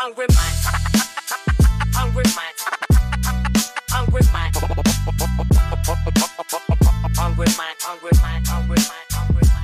Hungry minds. Hungry minds. Hungry minds. Hungry minds. Hungry minds. Hungry minds. Hungry minds.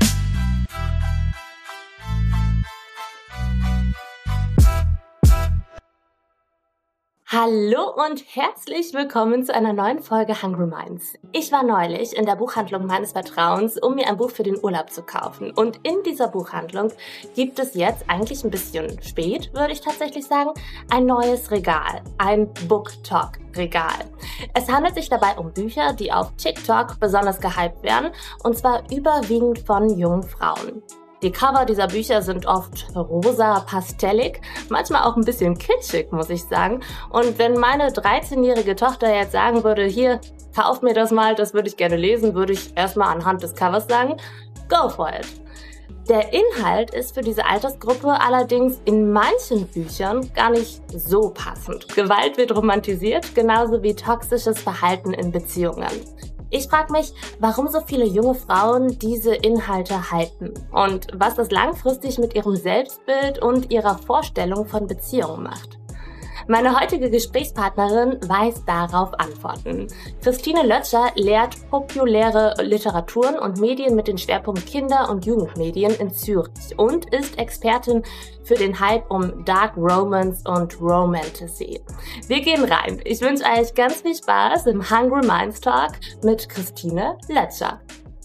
Hallo und herzlich willkommen zu einer neuen Folge Hungry Minds. Ich war neulich in der Buchhandlung meines Vertrauens, um mir ein Buch für den Urlaub zu kaufen. Und in dieser Buchhandlung gibt es jetzt, eigentlich ein bisschen spät, würde ich tatsächlich sagen, ein neues Regal, ein BookTok-Regal. Es handelt sich dabei um Bücher, die auf TikTok besonders gehypt werden, und zwar überwiegend von jungen Frauen. Die Cover dieser Bücher sind oft rosa, pastellig, manchmal auch ein bisschen kitschig, muss ich sagen. Und wenn meine 13-jährige Tochter jetzt sagen würde, hier, kauf mir das mal, das würde ich gerne lesen, würde ich erstmal anhand des Covers sagen, go for it. Der Inhalt ist für diese Altersgruppe allerdings in manchen Büchern gar nicht so passend. Gewalt wird romantisiert, genauso wie toxisches Verhalten in Beziehungen. Ich frage mich, warum so viele junge Frauen diese Inhalte hypen und was das langfristig mit ihrem Selbstbild und ihrer Vorstellung von Beziehungen macht. Meine heutige Gesprächspartnerin weiß darauf Antworten. Christine Lötscher lehrt populäre Literaturen und Medien mit dem Schwerpunkt Kinder- und Jugendmedien in Zürich und ist Expertin für den Hype um Dark Romance und Romantasy. Wir gehen rein. Ich wünsche euch ganz viel Spaß im Hungry Minds Talk mit Christine Lötscher.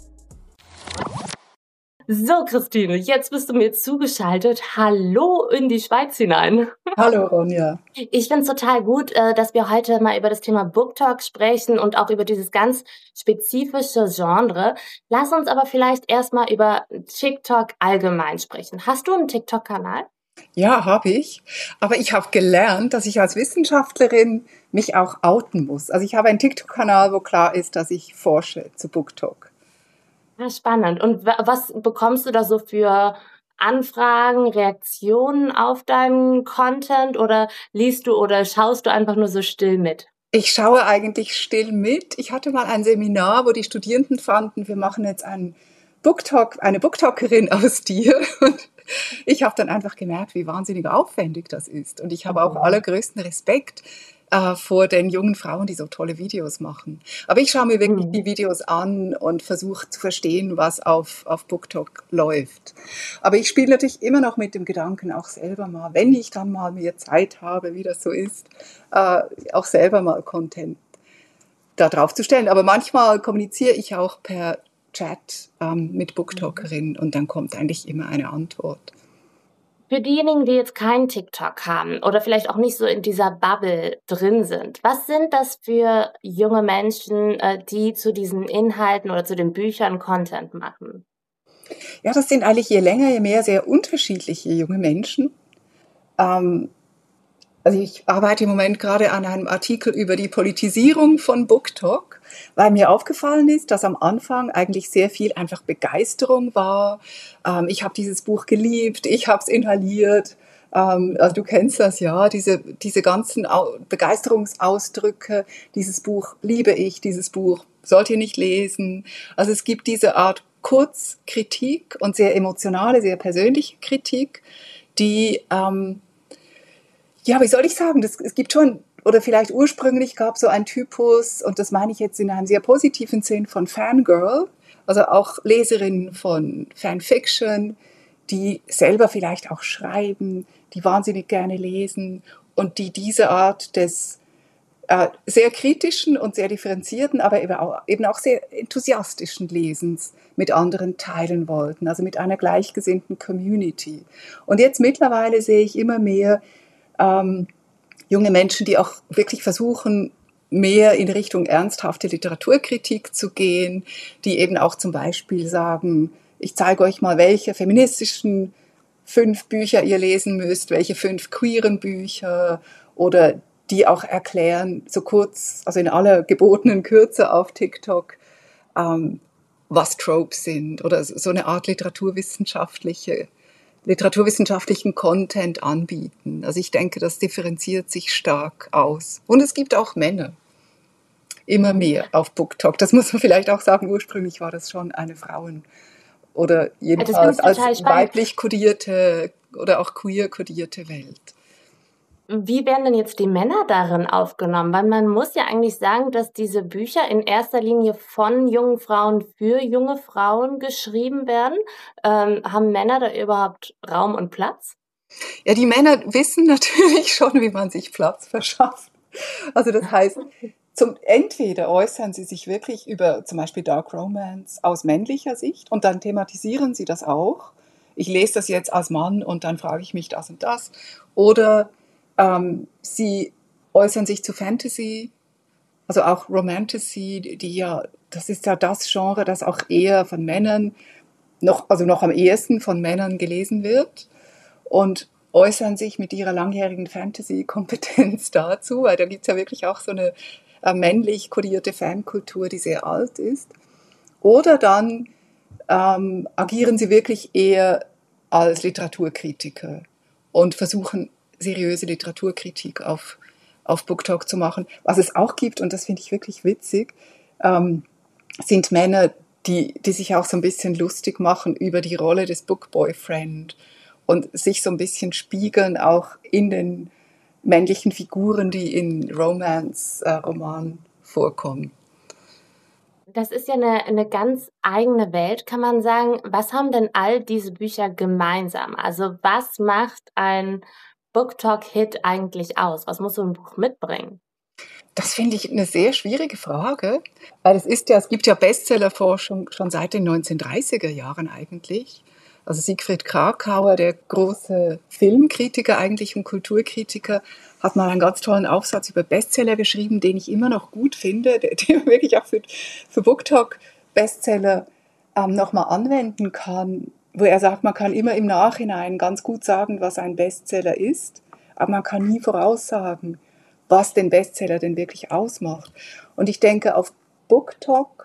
So, Christine, jetzt bist du mir zugeschaltet. Hallo in die Schweiz hinein. Hallo, Ronja. Ich finde es total gut, dass wir heute mal über das Thema BookTok sprechen und auch über dieses ganz spezifische Genre. Lass uns aber vielleicht erstmal über TikTok allgemein sprechen. Hast du einen TikTok-Kanal? Ja, habe ich. Aber ich habe gelernt, dass ich als Wissenschaftlerin mich auch outen muss. Also ich habe einen TikTok-Kanal, wo klar ist, dass ich forsche zu BookTok. Ja, spannend. Und was bekommst du da so für Anfragen, Reaktionen auf deinen Content oder liest du oder schaust du einfach nur so still mit? Ich schaue eigentlich still mit. Ich hatte mal ein Seminar, wo die Studierenden fanden, wir machen jetzt einen BookTok, eine BookTokerin aus dir. Und ich habe dann einfach gemerkt, wie wahnsinnig aufwendig das ist. Und ich habe auch allergrößten Respekt vor den jungen Frauen, die so tolle Videos machen. Aber ich schaue mir wirklich die Videos an und versuche zu verstehen, was auf BookTok läuft. Aber ich spiele natürlich immer noch mit dem Gedanken, auch selber mal, wenn ich dann mal mehr Zeit habe, wie das so ist, auch selber mal Content da drauf zu stellen. Aber manchmal kommuniziere ich auch per Chat mit BookTokerinnen und dann kommt eigentlich immer eine Antwort. Für diejenigen, die jetzt keinen TikTok haben oder vielleicht auch nicht so in dieser Bubble drin sind, was sind das für junge Menschen, die zu diesen Inhalten oder zu den Büchern Content machen? Ja, das sind eigentlich je länger, je mehr sehr unterschiedliche junge Menschen. Also ich arbeite im Moment gerade an einem Artikel über die Politisierung von BookTok, weil mir aufgefallen ist, dass am Anfang eigentlich sehr viel einfach Begeisterung war. Ich habe dieses Buch geliebt, ich habe es inhaliert. Also du kennst das ja, diese ganzen Begeisterungsausdrücke, dieses Buch liebe ich, dieses Buch sollt ihr nicht lesen. Also es gibt diese Art Kurzkritik und sehr emotionale, sehr persönliche Kritik, die ja, wie soll ich sagen, es gibt schon, oder vielleicht ursprünglich gab es so einen Typus, und das meine ich jetzt in einem sehr positiven Sinn, von Fangirl, also auch Leserinnen von Fanfiction, die selber vielleicht auch schreiben, die wahnsinnig gerne lesen und die diese Art des sehr kritischen und sehr differenzierten, aber eben auch sehr enthusiastischen Lesens mit anderen teilen wollten, also mit einer gleichgesinnten Community. Und jetzt mittlerweile sehe ich immer mehr junge Menschen, die auch wirklich versuchen, mehr in Richtung ernsthafte Literaturkritik zu gehen, die eben auch zum Beispiel sagen, ich zeige euch mal, welche feministischen 5 Bücher ihr lesen müsst, welche 5 queeren Bücher, oder die auch erklären, so kurz, also in aller gebotenen Kürze auf TikTok, was Tropes sind, oder so eine Art literaturwissenschaftlichen Content anbieten. Also ich denke, das differenziert sich stark aus. Und es gibt auch Männer, immer mehr auf BookTok. Das muss man vielleicht auch sagen, ursprünglich war das schon eine Frauen- oder jedenfalls als weiblich kodierte oder auch queer kodierte Welt. Wie werden denn jetzt die Männer darin aufgenommen? Weil man muss ja eigentlich sagen, dass diese Bücher in erster Linie von jungen Frauen für junge Frauen geschrieben werden. Haben Männer da überhaupt Raum und Platz? Ja, die Männer wissen natürlich schon, wie man sich Platz verschafft. Also das heißt, entweder äußern sie sich wirklich über zum Beispiel Dark Romance aus männlicher Sicht und dann thematisieren sie das auch. Ich lese das jetzt als Mann und dann frage ich mich das und das. Oder sie äußern sich zu Fantasy, also auch Romantasy, das ist ja das Genre, das auch eher von Männern, noch am ehesten von Männern gelesen wird und äußern sich mit ihrer langjährigen Fantasy-Kompetenz dazu, weil da gibt es ja wirklich auch so eine männlich kodierte Fankultur, die sehr alt ist. Oder dann agieren sie wirklich eher als Literaturkritiker und versuchen seriöse Literaturkritik auf BookTok zu machen. Was es auch gibt, und das finde ich wirklich witzig, sind Männer, die sich auch so ein bisschen lustig machen über die Rolle des Bookboyfriend und sich so ein bisschen spiegeln auch in den männlichen Figuren, die in Romance-Romanen vorkommen. Das ist ja eine ganz eigene Welt, kann man sagen. Was haben denn all diese Bücher gemeinsam? Also was macht ein BookTok-Hit eigentlich aus? Was muss so ein Buch mitbringen? Das finde ich eine sehr schwierige Frage, weil es gibt ja Bestsellerforschung schon seit den 1930er Jahren eigentlich. Also Siegfried Kracauer, der große Filmkritiker eigentlich und Kulturkritiker, hat mal einen ganz tollen Aufsatz über Bestseller geschrieben, den ich immer noch gut finde, den wirklich auch für BookTok Bestseller nochmal anwenden kann, wo er sagt, man kann immer im Nachhinein ganz gut sagen, was ein Bestseller ist, aber man kann nie voraussagen, was den Bestseller denn wirklich ausmacht. Und ich denke, auf BookTok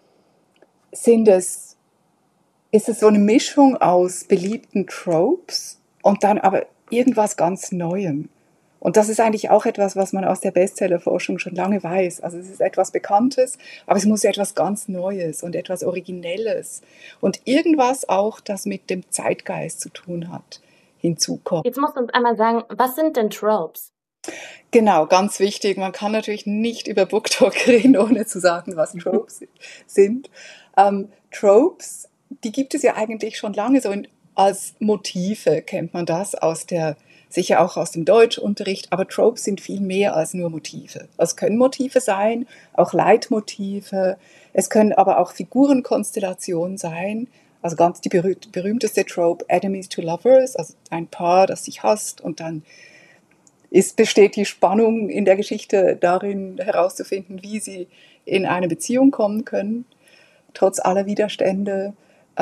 ist es so eine Mischung aus beliebten Tropes und dann aber irgendwas ganz Neuem. Und das ist eigentlich auch etwas, was man aus der Bestsellerforschung schon lange weiß. Also es ist etwas Bekanntes, aber es muss etwas ganz Neues und etwas Originelles und irgendwas auch, das mit dem Zeitgeist zu tun hat, hinzukommen. Jetzt musst du uns einmal sagen, was sind denn Tropes? Genau, ganz wichtig. Man kann natürlich nicht über BookTok reden, ohne zu sagen, was Tropes sind. Tropes, die gibt es ja eigentlich schon lange so als Motive, kennt man das sicher auch aus dem Deutschunterricht, aber Tropes sind viel mehr als nur Motive. Es können Motive sein, auch Leitmotive, es können aber auch Figurenkonstellationen sein. Also ganz die berühmteste Trope, Enemies to Lovers, also ein Paar, das sich hasst und dann besteht die Spannung in der Geschichte darin, herauszufinden, wie sie in eine Beziehung kommen können, trotz aller Widerstände.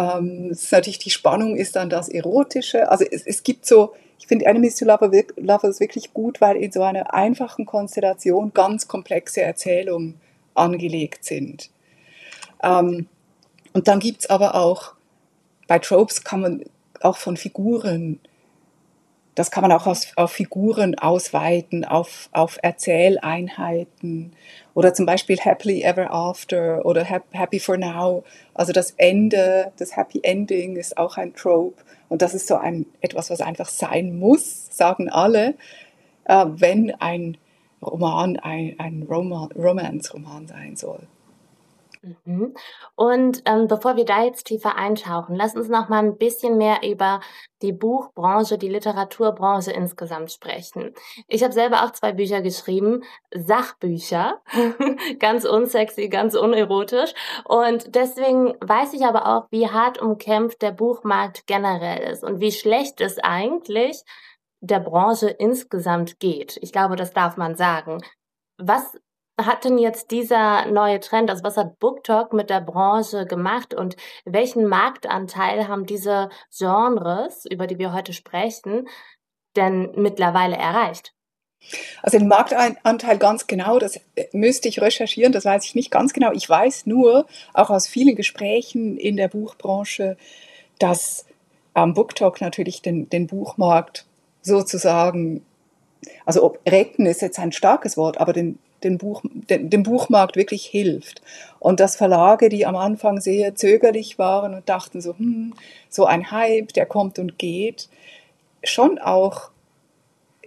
Die Spannung ist dann das Erotische. Also es gibt so, ich finde Enemies to Lovers wirklich gut, weil in so einer einfachen Konstellation ganz komplexe Erzählungen angelegt sind. Und dann gibt es aber auch, bei Tropes kann man auch von Figuren, das kann man auch auf Figuren ausweiten, auf Erzähleinheiten oder zum Beispiel Happily Ever After oder Happy for Now. Also das Ende, das Happy Ending ist auch ein Trope und das ist so etwas, was einfach sein muss, sagen alle, wenn ein Roman ein Romance-Roman sein soll. Mhm. Und bevor wir da jetzt tiefer eintauchen, lass uns noch mal ein bisschen mehr über die Buchbranche, die Literaturbranche insgesamt sprechen. Ich habe selber auch 2 Bücher geschrieben, Sachbücher, ganz unsexy, ganz unerotisch. Und deswegen weiß ich aber auch, wie hart umkämpft der Buchmarkt generell ist und wie schlecht es eigentlich der Branche insgesamt geht. Ich glaube, das darf man sagen. Was hat denn jetzt dieser neue Trend, also was hat BookTok mit der Branche gemacht und welchen Marktanteil haben diese Genres, über die wir heute sprechen, denn mittlerweile erreicht? Also den Marktanteil ganz genau, das müsste ich recherchieren, das weiß ich nicht ganz genau. Ich weiß nur, auch aus vielen Gesprächen in der Buchbranche, dass BookTok natürlich den Buchmarkt sozusagen, also retten ist jetzt ein starkes Wort, aber dem Buchmarkt wirklich hilft. Und dass Verlage, die am Anfang sehr zögerlich waren und dachten so ein Hype, der kommt und geht, schon auch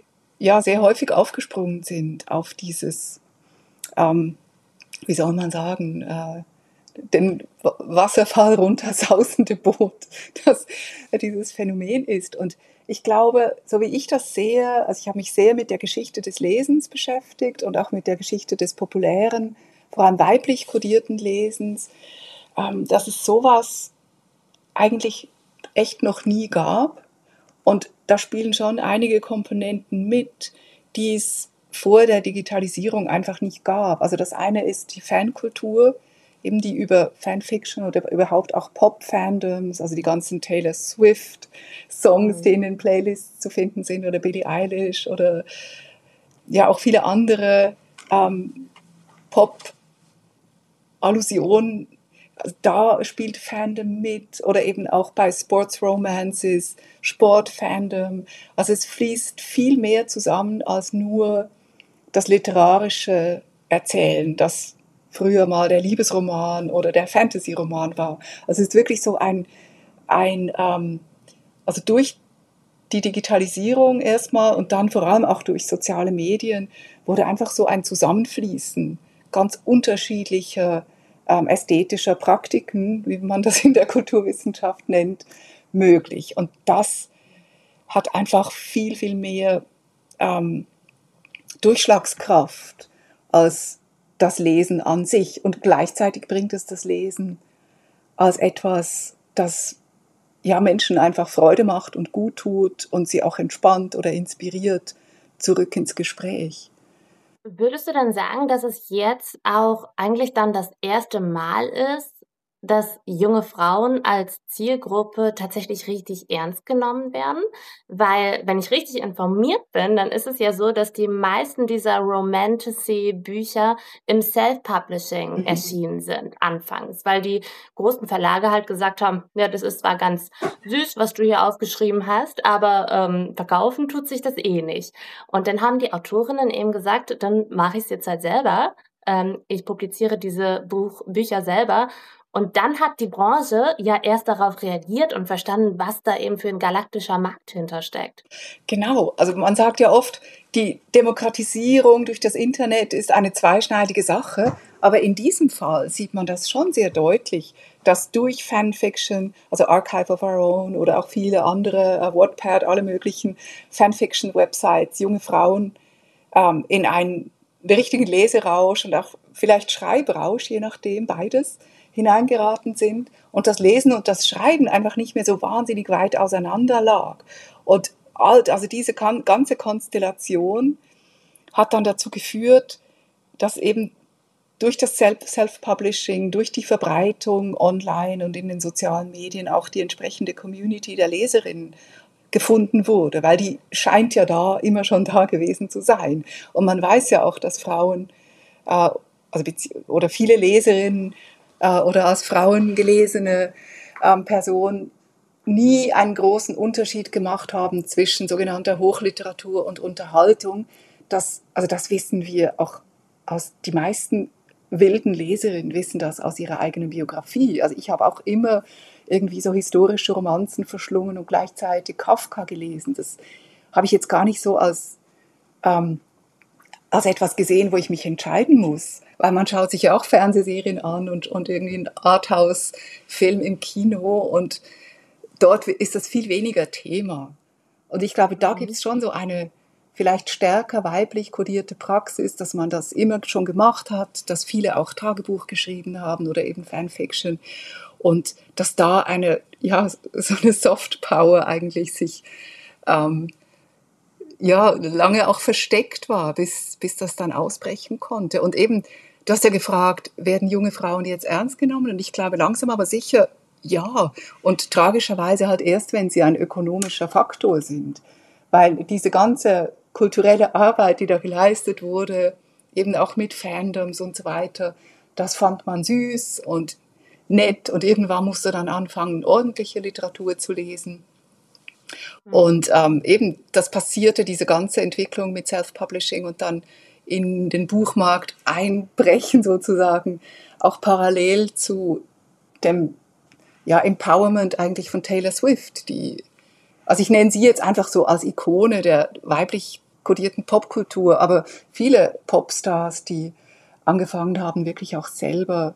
ja sehr häufig aufgesprungen sind auf dieses, wie soll man sagen, den Wasserfall runtersausende Boot, das dieses Phänomen ist. Und ich glaube, so wie ich das sehe, also ich habe mich sehr mit der Geschichte des Lesens beschäftigt und auch mit der Geschichte des populären, vor allem weiblich kodierten Lesens, dass es sowas eigentlich echt noch nie gab. Und da spielen schon einige Komponenten mit, die es vor der Digitalisierung einfach nicht gab. Also das eine ist die Fankultur, eben die über Fanfiction oder überhaupt auch Pop-Fandoms, also die ganzen Taylor Swift-Songs, die in den Playlists zu finden sind, oder Billie Eilish oder ja auch viele andere Pop-Allusionen. Also da spielt Fandom mit, oder eben auch bei Sports Romances, Sportfandom. Also es fließt viel mehr zusammen als nur das literarische Erzählen, das früher mal der Liebesroman oder der Fantasy-Roman war. Also es ist wirklich so also durch die Digitalisierung erstmal und dann vor allem auch durch soziale Medien wurde einfach so ein Zusammenfließen ganz unterschiedlicher ästhetischer Praktiken, wie man das in der Kulturwissenschaft nennt, möglich. Und das hat einfach viel, viel mehr Durchschlagskraft als das Lesen an sich. Und gleichzeitig bringt es das Lesen als etwas, das ja Menschen einfach Freude macht und gut tut und sie auch entspannt oder inspiriert zurück ins Gespräch. Würdest du dann sagen, dass es jetzt auch eigentlich dann das erste Mal ist, dass junge Frauen als Zielgruppe tatsächlich richtig ernst genommen werden? Weil, wenn ich richtig informiert bin, dann ist es ja so, dass die meisten dieser Romantasy-Bücher im Self-Publishing erschienen sind, anfangs, weil die großen Verlage halt gesagt haben, ja, das ist zwar ganz süß, was du hier aufgeschrieben hast, aber verkaufen tut sich das eh nicht. Und dann haben die Autorinnen eben gesagt, dann mache ich es jetzt halt selber. Ich publiziere diese Bücher selber. Und dann hat die Branche ja erst darauf reagiert und verstanden, was da eben für ein galaktischer Markt hintersteckt. Genau, also man sagt ja oft, die Demokratisierung durch das Internet ist eine zweischneidige Sache, aber in diesem Fall sieht man das schon sehr deutlich, dass durch Fanfiction, also Archive of Our Own oder auch viele andere, Wattpad, alle möglichen Fanfiction-Websites, junge Frauen in einen richtigen Leserausch und auch vielleicht Schreibrausch, je nachdem, beides, hineingeraten sind und das Lesen und das Schreiben einfach nicht mehr so wahnsinnig weit auseinander lag. Und also diese ganze Konstellation hat dann dazu geführt, dass eben durch das Self-Publishing, durch die Verbreitung online und in den sozialen Medien auch die entsprechende Community der Leserinnen gefunden wurde, weil die scheint ja da immer schon da gewesen zu sein. Und man weiß ja auch, dass Frauen oder viele Leserinnen oder als Frauen gelesene Personen nie einen großen Unterschied gemacht haben zwischen sogenannter Hochliteratur und Unterhaltung. Das wissen wir auch die meisten wilden Leserinnen wissen das aus ihrer eigenen Biografie. Also ich habe auch immer irgendwie so historische Romanzen verschlungen und gleichzeitig Kafka gelesen. Das habe ich jetzt gar nicht so als etwas gesehen, wo ich mich entscheiden muss. Weil man schaut sich ja auch Fernsehserien an und irgendwie einen Arthouse-Film im Kino und dort ist das viel weniger Thema. Und ich glaube, da gibt es schon so eine vielleicht stärker weiblich kodierte Praxis, dass man das immer schon gemacht hat, dass viele auch Tagebuch geschrieben haben oder eben Fanfiction und dass da so eine Soft Power eigentlich sich lange auch versteckt war, bis das dann ausbrechen konnte. Und eben, du hast ja gefragt, werden junge Frauen jetzt ernst genommen? Und ich glaube langsam aber sicher, ja. Und tragischerweise halt erst, wenn sie ein ökonomischer Faktor sind. Weil diese ganze kulturelle Arbeit, die da geleistet wurde, eben auch mit Fandoms und so weiter, das fand man süß und nett. Und irgendwann musste dann anfangen, ordentliche Literatur zu lesen. Und eben, das passierte, diese ganze Entwicklung mit Self-Publishing und dann in den Buchmarkt einbrechen sozusagen, auch parallel zu dem Empowerment eigentlich von Taylor Swift, also ich nenne sie jetzt einfach so als Ikone der weiblich kodierten Popkultur, aber viele Popstars, die angefangen haben, wirklich auch selber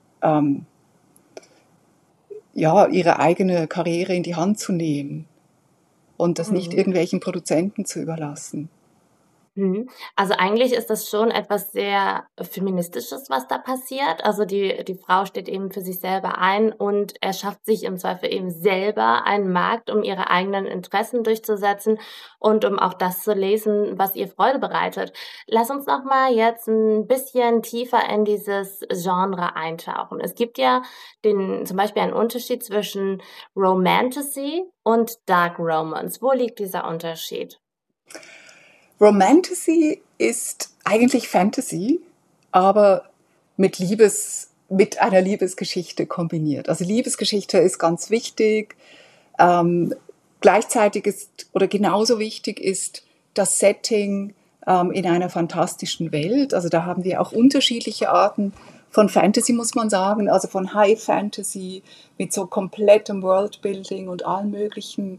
ihre eigene Karriere in die Hand zu nehmen und das nicht irgendwelchen Produzenten zu überlassen. Also eigentlich ist das schon etwas sehr Feministisches, was da passiert. Also die Frau steht eben für sich selber ein und erschafft sich im Zweifel eben selber einen Markt, um ihre eigenen Interessen durchzusetzen und um auch das zu lesen, was ihr Freude bereitet. Lass uns noch mal jetzt ein bisschen tiefer in dieses Genre eintauchen. Es gibt ja zum Beispiel einen Unterschied zwischen Romantasy und Dark Romance. Wo liegt dieser Unterschied? Romantasy ist eigentlich Fantasy, aber mit einer Liebesgeschichte kombiniert. Also Liebesgeschichte ist ganz wichtig. Gleichzeitig oder genauso wichtig ist das Setting in einer fantastischen Welt. Also da haben wir auch unterschiedliche Arten von Fantasy, muss man sagen. Also von High Fantasy mit so komplettem Worldbuilding und allen möglichen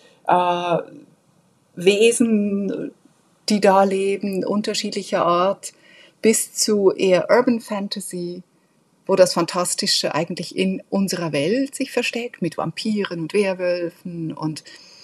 Wesen, die da leben, unterschiedlicher Art, bis zu eher Urban Fantasy, wo das Fantastische eigentlich in unserer Welt sich versteckt, mit Vampiren und Werwölfen. Und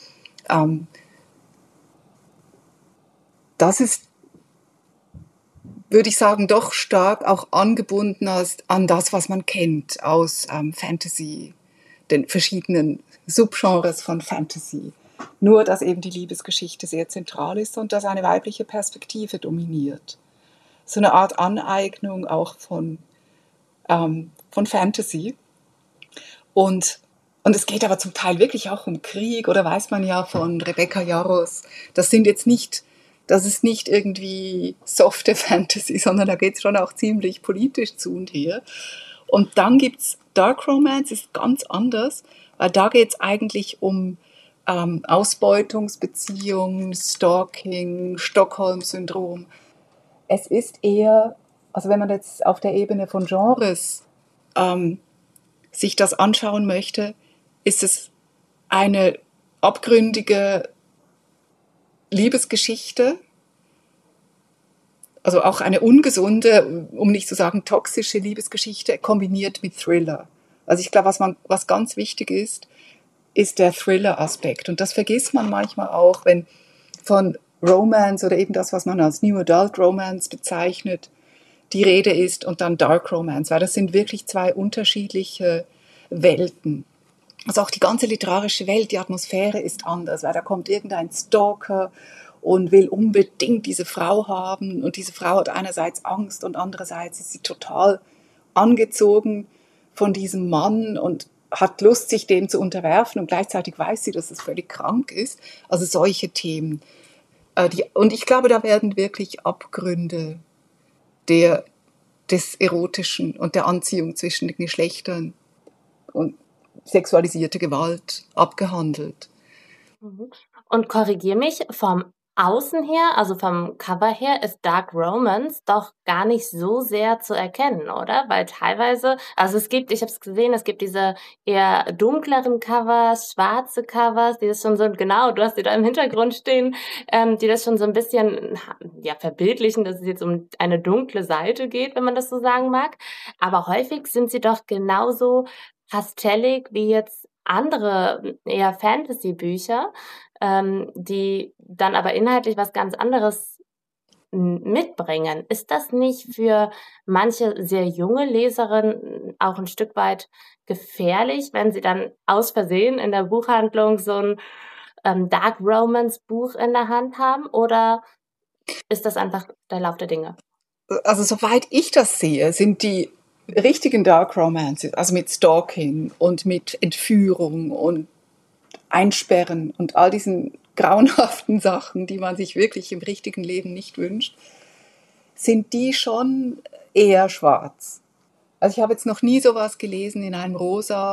das ist, würde ich sagen, doch stark auch angebunden an das, was man kennt aus Fantasy, den verschiedenen Subgenres von Fantasy. Nur, dass eben die Liebesgeschichte sehr zentral ist und dass eine weibliche Perspektive dominiert. So eine Art Aneignung auch von Fantasy. Und es geht aber zum Teil wirklich auch um Krieg, oder weiß man ja von Rebecca Yarros. Das ist nicht irgendwie softe Fantasy, sondern da geht es schon auch ziemlich politisch zu und her. Und dann gibt es Dark Romance, ist ganz anders, weil da geht es eigentlich um Ausbeutungsbeziehungen, Stalking, Stockholm-Syndrom. Es ist eher, also wenn man jetzt auf der Ebene von Genres sich das anschauen möchte, ist es eine abgründige Liebesgeschichte, also auch eine ungesunde, um nicht zu sagen toxische Liebesgeschichte, kombiniert mit Thriller. Also ich glaube, was ganz wichtig ist der Thriller-Aspekt. Und das vergisst man manchmal auch, wenn von Romance oder eben das, was man als New Adult Romance bezeichnet, die Rede ist und dann Dark Romance, weil das sind wirklich zwei unterschiedliche Welten. Also auch die ganze literarische Welt, die Atmosphäre ist anders, weil da kommt irgendein Stalker und will unbedingt diese Frau haben und diese Frau hat einerseits Angst und andererseits ist sie total angezogen von diesem Mann und hat Lust, sich dem zu unterwerfen und gleichzeitig weiß sie, dass es völlig krank ist. Also solche Themen. Und ich glaube, da werden wirklich Abgründe des Erotischen und der Anziehung zwischen den Geschlechtern und sexualisierte Gewalt abgehandelt. Und korrigier mich, vom Außen her, also vom Cover her, ist Dark Romance doch gar nicht so sehr zu erkennen, oder? Weil teilweise, also ich habe es gesehen, es gibt diese eher dunkleren Covers, schwarze Covers, die das schon so, genau, du hast die da im Hintergrund stehen, die das schon so ein bisschen, ja, verbildlichen, dass es jetzt um eine dunkle Seite geht, wenn man das so sagen mag. Aber häufig sind sie doch genauso pastellig wie jetzt andere eher Fantasy-Bücher, die dann aber inhaltlich was ganz anderes mitbringen. Ist das nicht für manche sehr junge Leserinnen auch ein Stück weit gefährlich, wenn sie dann aus Versehen in der Buchhandlung so ein Dark Romance Buch in der Hand haben? Oder ist das einfach der Lauf der Dinge? Also soweit ich das sehe, sind die richtigen Dark Romances, also mit Stalking und mit Entführung und Einsperren und all diesen grauenhaften Sachen, die man sich wirklich im richtigen Leben nicht wünscht, sind die schon eher schwarz. Also ich habe jetzt noch nie sowas gelesen in einem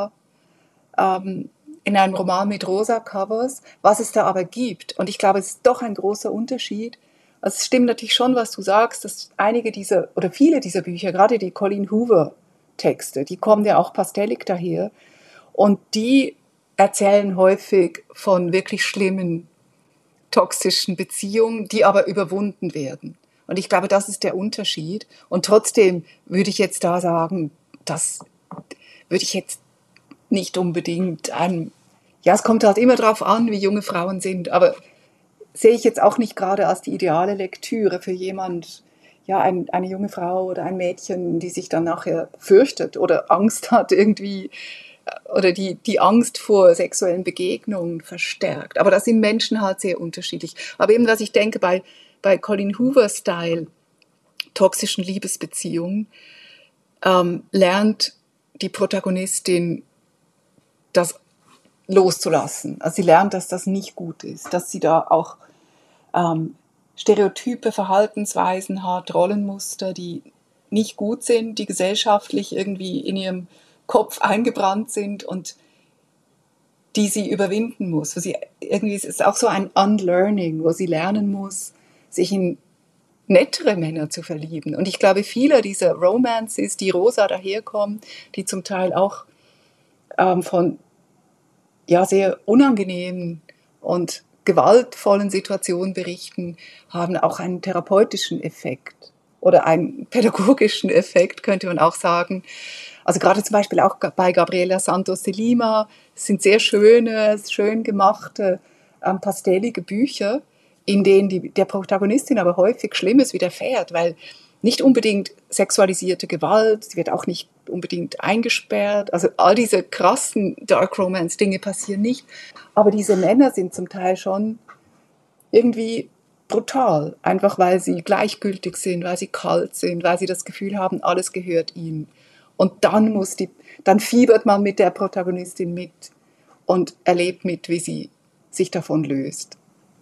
in einem Roman mit rosa Covers, was es da aber gibt. Und ich glaube, es ist doch ein großer Unterschied. Also es stimmt natürlich schon, was du sagst, dass viele dieser Bücher, gerade die Colleen Hoover Texte, die kommen ja auch pastellig daher und die erzählen häufig von wirklich schlimmen toxischen Beziehung, die aber überwunden werden. Und ich glaube, das ist der Unterschied. Und trotzdem würde ich jetzt da sagen, das würde ich jetzt nicht unbedingt ja, es kommt halt immer darauf an, wie junge Frauen sind, aber sehe ich jetzt auch nicht gerade als die ideale Lektüre für jemand, ja, eine junge Frau oder ein Mädchen, die sich dann nachher fürchtet oder Angst hat irgendwie oder die Angst vor sexuellen Begegnungen verstärkt. Aber da sind Menschen halt sehr unterschiedlich. Aber eben, was ich denke, bei Colleen Hoover-Style toxischen Liebesbeziehungen lernt die Protagonistin das loszulassen. Also sie lernt, dass das nicht gut ist, dass sie da auch stereotype Verhaltensweisen hat, Rollenmuster, die nicht gut sind, die gesellschaftlich irgendwie in ihrem Kopf eingebrannt sind und die sie überwinden muss. Wo sie irgendwie, es ist auch so ein Unlearning, wo sie lernen muss, sich in nettere Männer zu verlieben. Und ich glaube, viele dieser Romances, die rosa daherkommen, die zum Teil auch von ja, sehr unangenehmen und gewaltvollen Situationen berichten, haben auch einen therapeutischen Effekt oder einen pädagogischen Effekt, könnte man auch sagen. Also gerade zum Beispiel auch bei Gabriela Santos de Lima sind sehr schöne, schön gemachte, pastellige Bücher, in denen der Protagonistin aber häufig Schlimmes widerfährt, weil nicht unbedingt sexualisierte Gewalt, sie wird auch nicht unbedingt eingesperrt, also all diese krassen Dark Romance Dinge passieren nicht, aber diese Männer sind zum Teil schon irgendwie brutal, einfach weil sie gleichgültig sind, weil sie kalt sind, weil sie das Gefühl haben, alles gehört ihnen. Und dann fiebert man mit der Protagonistin mit und erlebt mit, wie sie sich davon löst.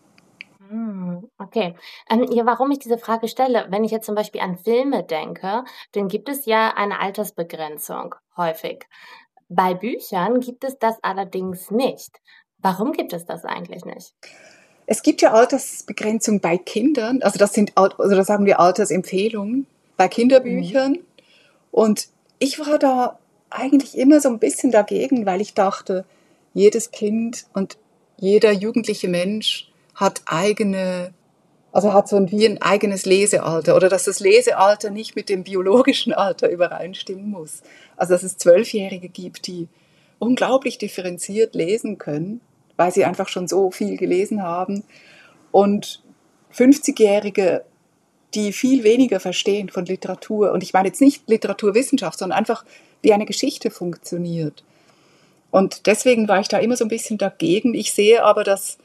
Okay. Ja, warum ich diese Frage stelle, wenn ich jetzt zum Beispiel an Filme denke, dann gibt es ja eine Altersbegrenzung häufig. Bei Büchern gibt es das allerdings nicht. Warum gibt es das eigentlich nicht? Es gibt ja Altersbegrenzung bei Kindern, also da sagen wir Altersempfehlungen bei Kinderbüchern. Und ich war da eigentlich immer so ein bisschen dagegen, weil ich dachte, jedes Kind und jeder jugendliche Mensch hat hat so wie ein eigenes Lesealter oder dass das Lesealter nicht mit dem biologischen Alter übereinstimmen muss. Also dass es 12-Jährige gibt, die unglaublich differenziert lesen können, weil sie einfach schon so viel gelesen haben und 50-Jährige, die viel weniger verstehen von Literatur. Und ich meine jetzt nicht Literaturwissenschaft, sondern einfach, wie eine Geschichte funktioniert. Und deswegen war ich da immer so ein bisschen dagegen. Ich sehe aber, dass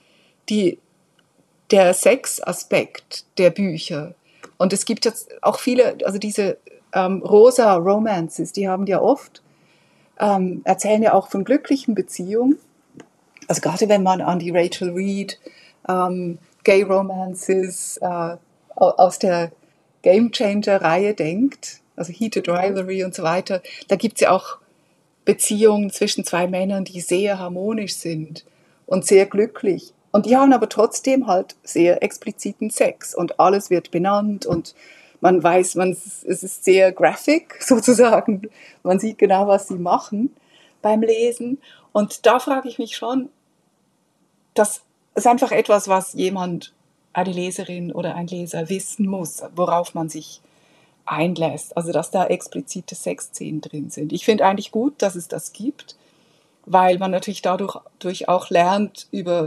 der Sexaspekt der Bücher, und es gibt jetzt auch viele, also diese rosa Romances, die haben ja oft, erzählen ja auch von glücklichen Beziehungen. Also gerade wenn man an die Rachel Reed Gay Romances aus der Game Changer-Reihe denkt, also Heated Rivalry und so weiter, da gibt es ja auch Beziehungen zwischen zwei Männern, die sehr harmonisch sind und sehr glücklich. Und die haben aber trotzdem halt sehr expliziten Sex und alles wird benannt und man weiß, es ist sehr graphic sozusagen. Man sieht genau, was sie machen beim Lesen. Und da frage ich mich schon, das ist einfach etwas, was eine Leserin oder ein Leser wissen muss, worauf man sich einlässt. Also, dass da explizite Sexszenen drin sind. Ich finde eigentlich gut, dass es das gibt, weil man natürlich dadurch auch lernt,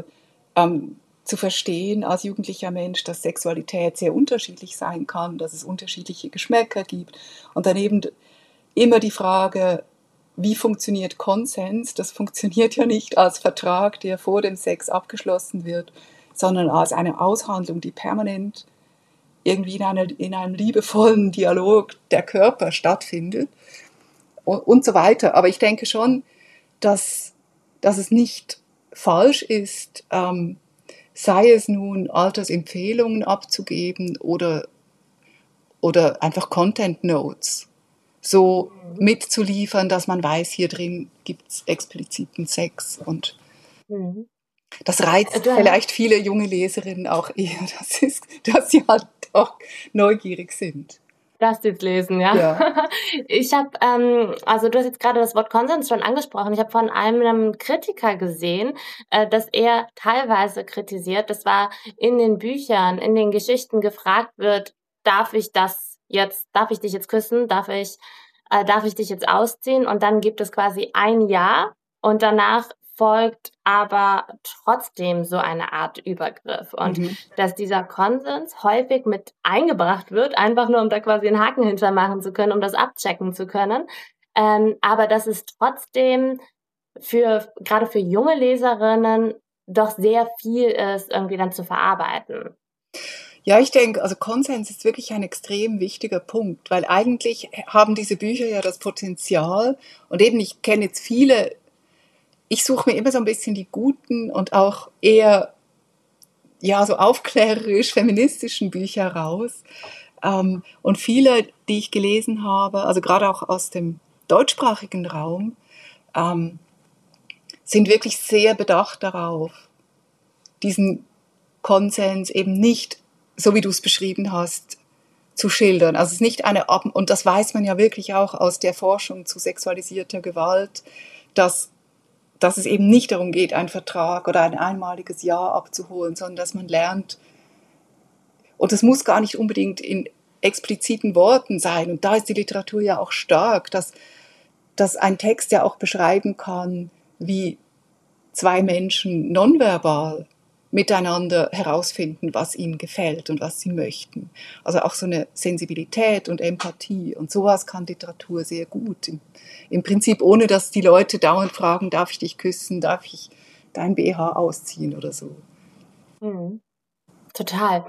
zu verstehen als jugendlicher Mensch, dass Sexualität sehr unterschiedlich sein kann, dass es unterschiedliche Geschmäcker gibt. Und daneben immer die Frage, wie funktioniert Konsens? Das funktioniert ja nicht als Vertrag, der vor dem Sex abgeschlossen wird, sondern als eine Aushandlung, die permanent irgendwie in einem liebevollen Dialog der Körper stattfindet und so weiter. Aber ich denke schon, dass es nicht falsch ist, sei es nun Altersempfehlungen abzugeben oder einfach Content Notes so mitzuliefern, dass man weiß, hier drin gibt es expliziten Sex. Und das reizt vielleicht viele junge Leserinnen auch eher, dass sie halt auch neugierig sind. lass dies lesen, ja. Ja. Ich habe, also du hast jetzt gerade das Wort Konsens schon angesprochen. Ich habe von einem Kritiker gesehen, dass er teilweise kritisiert, das war in den Büchern, in den Geschichten gefragt wird, darf ich dich jetzt küssen, darf ich dich jetzt ausziehen? Und dann gibt es quasi ein Ja und danach folgt aber trotzdem so eine Art Übergriff. Und dass dieser Konsens häufig mit eingebracht wird, einfach nur um da quasi einen Haken hintermachen zu können, um das abchecken zu können. Aber dass es trotzdem gerade für junge Leserinnen doch sehr viel ist, irgendwie dann zu verarbeiten. Ja, ich denke, also Konsens ist wirklich ein extrem wichtiger Punkt, weil eigentlich haben diese Bücher ja das Potenzial, und eben ich kenne jetzt viele, ich suche mir immer so ein bisschen die guten und auch eher ja so aufklärerisch feministischen Bücher raus. Und viele, die ich gelesen habe, also gerade auch aus dem deutschsprachigen Raum, sind wirklich sehr bedacht darauf, diesen Konsens eben nicht, so wie du es beschrieben hast, zu schildern. Also es ist nicht und das weiß man ja wirklich auch aus der Forschung zu sexualisierter Gewalt, dass es eben nicht darum geht, einen Vertrag oder ein einmaliges Ja abzuholen, sondern dass man lernt, und das muss gar nicht unbedingt in expliziten Worten sein, und da ist die Literatur ja auch stark, dass ein Text ja auch beschreiben kann, wie zwei Menschen nonverbal miteinander herausfinden, was ihnen gefällt und was sie möchten. Also auch so eine Sensibilität und Empathie, und sowas kann Literatur sehr gut. Im Prinzip ohne, dass die Leute dauernd fragen, darf ich dich küssen, darf ich dein BH ausziehen oder so. Mhm. Total.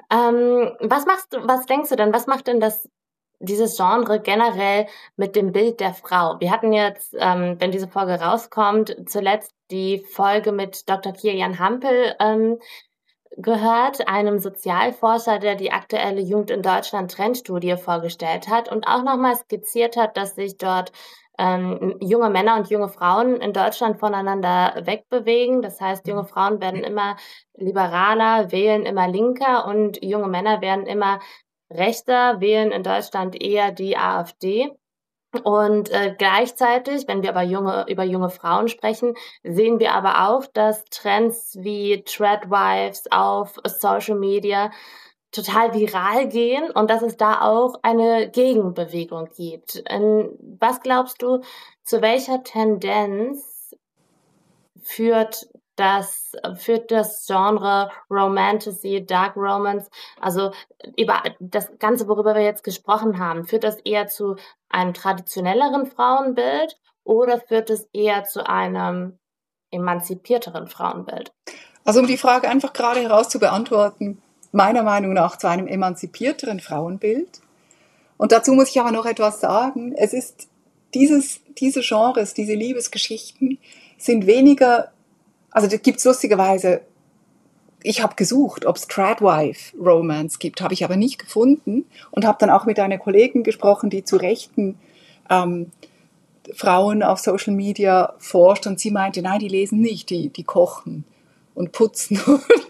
Was denkst du denn, was macht denn dieses Genre generell mit dem Bild der Frau? Wir hatten jetzt, wenn diese Folge rauskommt, zuletzt die Folge mit Dr. Kilian Hampel gehört, einem Sozialforscher, der die aktuelle Jugend in Deutschland Trendstudie vorgestellt hat und auch nochmal skizziert hat, dass sich dort junge Männer und junge Frauen in Deutschland voneinander wegbewegen. Das heißt, junge Frauen werden immer liberaler, wählen immer linker, und junge Männer werden immer rechter, wählen in Deutschland eher die AfD. Und gleichzeitig, wenn wir aber über junge Frauen sprechen, sehen wir aber auch, dass Trends wie Threadwives auf Social Media total viral gehen und dass es da auch eine Gegenbewegung gibt. Was glaubst du, zu welcher Tendenz führt das Genre Romantasy, Dark Romance, also über das Ganze, worüber wir jetzt gesprochen haben, führt das eher zu einem traditionelleren Frauenbild oder führt es eher zu einem emanzipierteren Frauenbild? Also um die Frage einfach gerade heraus zu beantworten, meiner Meinung nach zu einem emanzipierteren Frauenbild. Und dazu muss ich aber noch etwas sagen. Es ist diese Genres, diese Liebesgeschichten sind weniger, also da gibt es lustigerweise, ich habe gesucht, ob es Tradwife-Romance gibt, habe ich aber nicht gefunden, und habe dann auch mit einer Kollegin gesprochen, die zu rechten Frauen auf Social Media forscht, und sie meinte, nein, die lesen nicht, die kochen und putzen.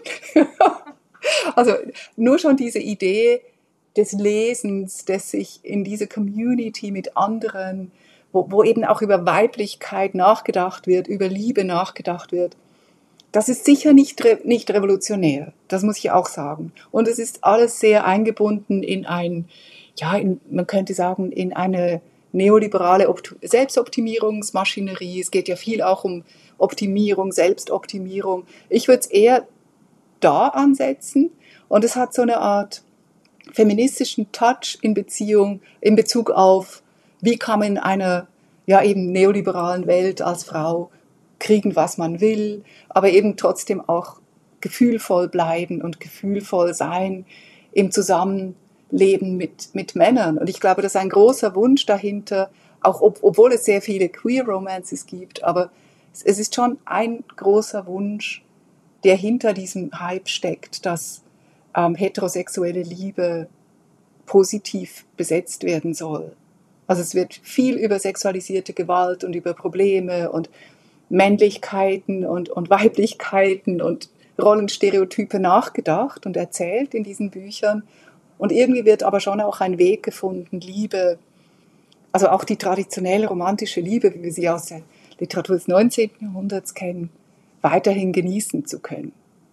Also nur schon diese Idee des Lesens, des sich in diese Community mit anderen, wo eben auch über Weiblichkeit nachgedacht wird, über Liebe nachgedacht wird, das ist sicher nicht revolutionär, das muss ich auch sagen. Und es ist alles sehr eingebunden in man könnte sagen, in eine neoliberale Selbstoptimierungsmaschinerie. Es geht ja viel auch um Optimierung, Selbstoptimierung. Ich würde es eher da ansetzen, und es hat so eine Art feministischen Touch in Bezug auf, wie kann man in einer eben neoliberalen Welt als Frau kriegen, was man will, aber eben trotzdem auch gefühlvoll bleiben und gefühlvoll sein im Zusammenleben mit Männern. Und ich glaube, das ist ein großer Wunsch dahinter, auch obwohl es sehr viele Queer-Romances gibt, aber es ist schon ein großer Wunsch, der hinter diesem Hype steckt, dass heterosexuelle Liebe positiv besetzt werden soll. Also es wird viel über sexualisierte Gewalt und über Probleme und Männlichkeiten und Weiblichkeiten und Rollenstereotype nachgedacht und erzählt in diesen Büchern. Und irgendwie wird aber schon auch ein Weg gefunden, Liebe, also auch die traditionelle romantische Liebe, wie wir sie aus der Literatur des 19. Jahrhunderts kennen, weiterhin genießen zu können.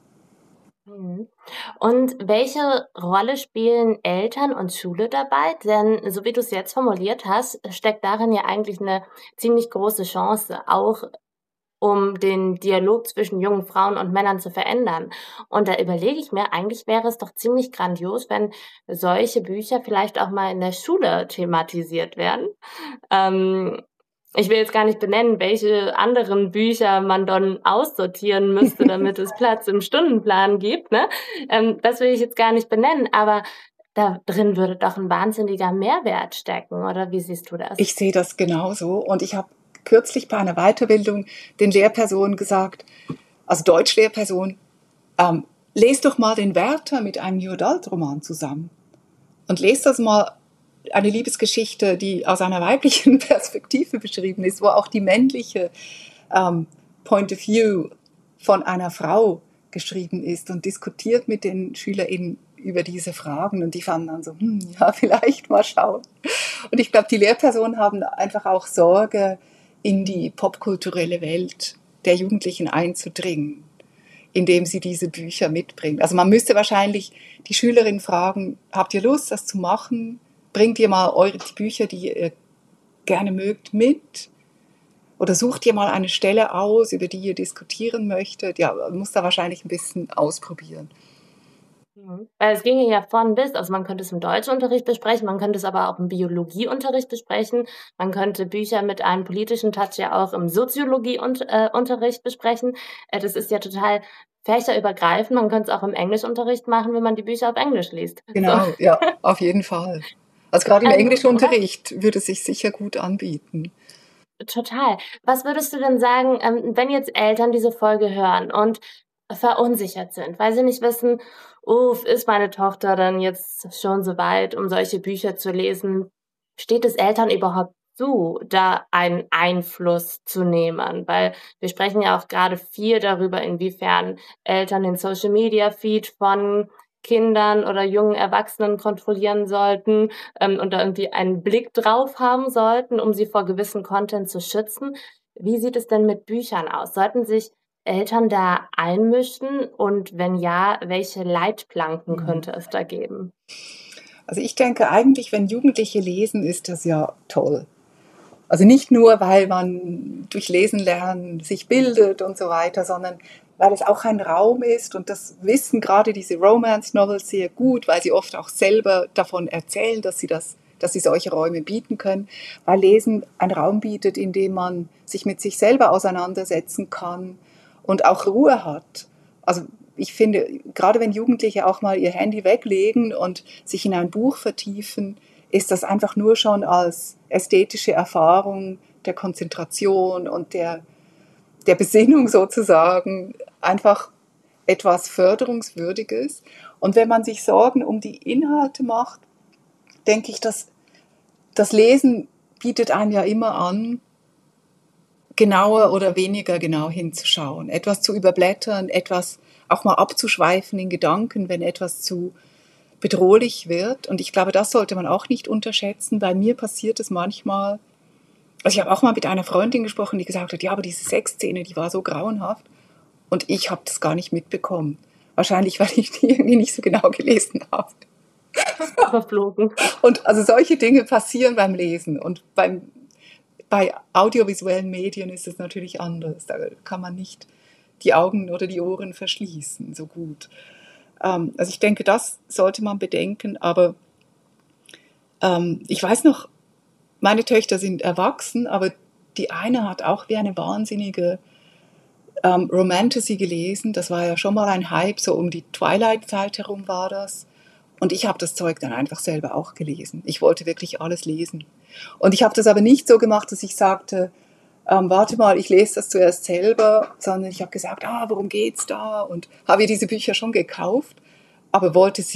Mhm. Und welche Rolle spielen Eltern und Schule dabei? Denn so wie du es jetzt formuliert hast, steckt darin ja eigentlich eine ziemlich große Chance, auch um den Dialog zwischen jungen Frauen und Männern zu verändern. Und da überlege ich mir, eigentlich wäre es doch ziemlich grandios, wenn solche Bücher vielleicht auch mal in der Schule thematisiert werden. Ähm, Ich will jetzt gar nicht benennen, welche anderen Bücher man dann aussortieren müsste, damit es Platz im Stundenplan gibt, ne? Das will ich jetzt gar nicht benennen, aber da drin würde doch ein wahnsinniger Mehrwert stecken, oder wie siehst du das? Ich sehe das genauso und ich habe kürzlich bei einer Weiterbildung den Lehrpersonen gesagt, also Deutschlehrpersonen, lest doch mal den Werther mit einem New Adult Roman zusammen und lest das mal, eine Liebesgeschichte, die aus einer weiblichen Perspektive beschrieben ist, wo auch die männliche Point of View von einer Frau geschrieben ist und diskutiert mit den SchülerInnen über diese Fragen und die fanden dann so, ja, vielleicht mal schauen. Und ich glaube, die Lehrpersonen haben einfach auch Sorge, in die popkulturelle Welt der Jugendlichen einzudringen, indem sie diese Bücher mitbringen. Also man müsste wahrscheinlich die Schülerinnen fragen, habt ihr Lust, das zu machen? Bringt ihr mal die Bücher, die ihr gerne mögt, mit? Oder sucht ihr mal eine Stelle aus, über die ihr diskutieren möchtet? Ja, man muss da wahrscheinlich ein bisschen ausprobieren. Weil es ginge ja von bis, also man könnte es im Deutschunterricht besprechen, man könnte es aber auch im Biologieunterricht besprechen, man könnte Bücher mit einem politischen Touch ja auch im Soziologieunterricht besprechen. Das ist ja total fächerübergreifend, man könnte es auch im Englischunterricht machen, wenn man die Bücher auf Englisch liest. Genau, So. ja, auf jeden Fall. Also gerade im Was, Englischunterricht würde es sich sicher gut anbieten. total. Was würdest du denn sagen, wenn jetzt Eltern diese Folge hören und verunsichert sind, weil sie nicht wissen, ist meine Tochter dann jetzt schon so weit, um solche Bücher zu lesen? Steht es Eltern überhaupt zu, da einen Einfluss zu nehmen? Weil wir sprechen ja auch gerade viel darüber, inwiefern Eltern den Social-Media-Feed von Kindern oder jungen Erwachsenen kontrollieren sollten, und da irgendwie einen Blick drauf haben sollten, um sie vor gewissen Content zu schützen. Wie sieht es denn mit Büchern aus? Sollten sich Eltern da einmischen und wenn ja, welche Leitplanken könnte es da geben? Also ich denke eigentlich, wenn Jugendliche lesen, ist das ja toll. Also nicht nur, weil man durch Lesen lernen sich bildet und so weiter, sondern weil es auch ein Raum ist und das wissen gerade diese Romance-Novels sehr gut, weil sie oft auch selber davon erzählen, dass sie solche Räume bieten können, weil Lesen einen Raum bietet, in dem man sich mit sich selber auseinandersetzen kann und auch Ruhe hat. Also ich finde, gerade wenn Jugendliche auch mal ihr Handy weglegen und sich in ein Buch vertiefen, ist das einfach nur schon als ästhetische Erfahrung der Konzentration und der Besinnung sozusagen einfach etwas Förderungswürdiges. Und wenn man sich Sorgen um die Inhalte macht, denke ich, dass das Lesen bietet einem ja immer an, genauer oder weniger genau hinzuschauen, etwas zu überblättern, etwas auch mal abzuschweifen in Gedanken, wenn etwas zu bedrohlich wird. Und ich glaube, das sollte man auch nicht unterschätzen. Bei mir passiert es manchmal. Also ich habe auch mal mit einer Freundin gesprochen, die gesagt hat, ja, aber diese Sexszene, die war so grauenhaft. Und ich habe das gar nicht mitbekommen. Wahrscheinlich, weil ich die irgendwie nicht so genau gelesen habe. Verflogen. Und also solche Dinge passieren beim Lesen. Und bei audiovisuellen Medien ist es natürlich anders. Da kann man nicht die Augen oder die Ohren verschließen so gut. Also ich denke, das sollte man bedenken. Aber ich weiß noch, meine Töchter sind erwachsen, aber die eine hat auch wie eine wahnsinnige Romantasy gelesen. Das war ja schon mal ein Hype, so um die Twilight-Zeit herum war das. Und ich habe das Zeug dann einfach selber auch gelesen. Ich wollte wirklich alles lesen. Und ich habe das aber nicht so gemacht, dass ich sagte, warte mal, ich lese das zuerst selber, sondern ich habe gesagt, worum geht's da? Und habe ihr diese Bücher schon gekauft, aber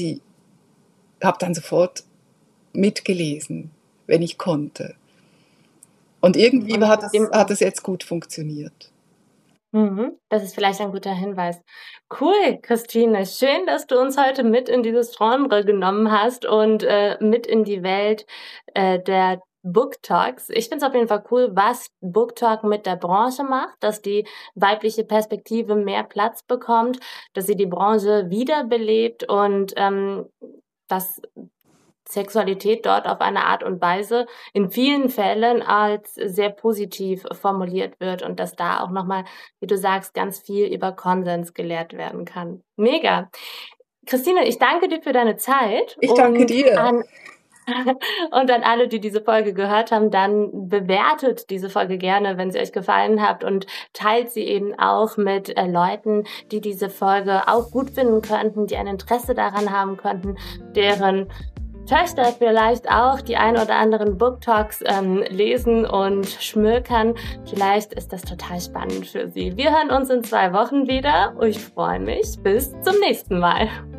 habe dann sofort mitgelesen, wenn ich konnte. Und irgendwie hat es jetzt gut funktioniert. Das ist vielleicht ein guter Hinweis. Cool, Christine. Schön, dass du uns heute mit in dieses Genre genommen hast und mit in die Welt der Book Talks. Ich finde es auf jeden Fall cool, was Book Talk mit der Branche macht, dass die weibliche Perspektive mehr Platz bekommt, dass sie die Branche wiederbelebt und dass Sexualität dort auf eine Art und Weise in vielen Fällen als sehr positiv formuliert wird und dass da auch nochmal, wie du sagst, ganz viel über Konsens gelehrt werden kann. Mega. Christine, ich danke dir für deine Zeit. Ich danke dir. Und an alle, die diese Folge gehört haben, dann bewertet diese Folge gerne, wenn sie euch gefallen hat und teilt sie eben auch mit Leuten, die diese Folge auch gut finden könnten, die ein Interesse daran haben könnten, deren Töchter vielleicht auch die ein oder anderen Book Talks lesen und schmökern. Vielleicht ist das total spannend für sie. Wir hören uns in 2 Wochen wieder. Ich freue mich. Bis zum nächsten Mal.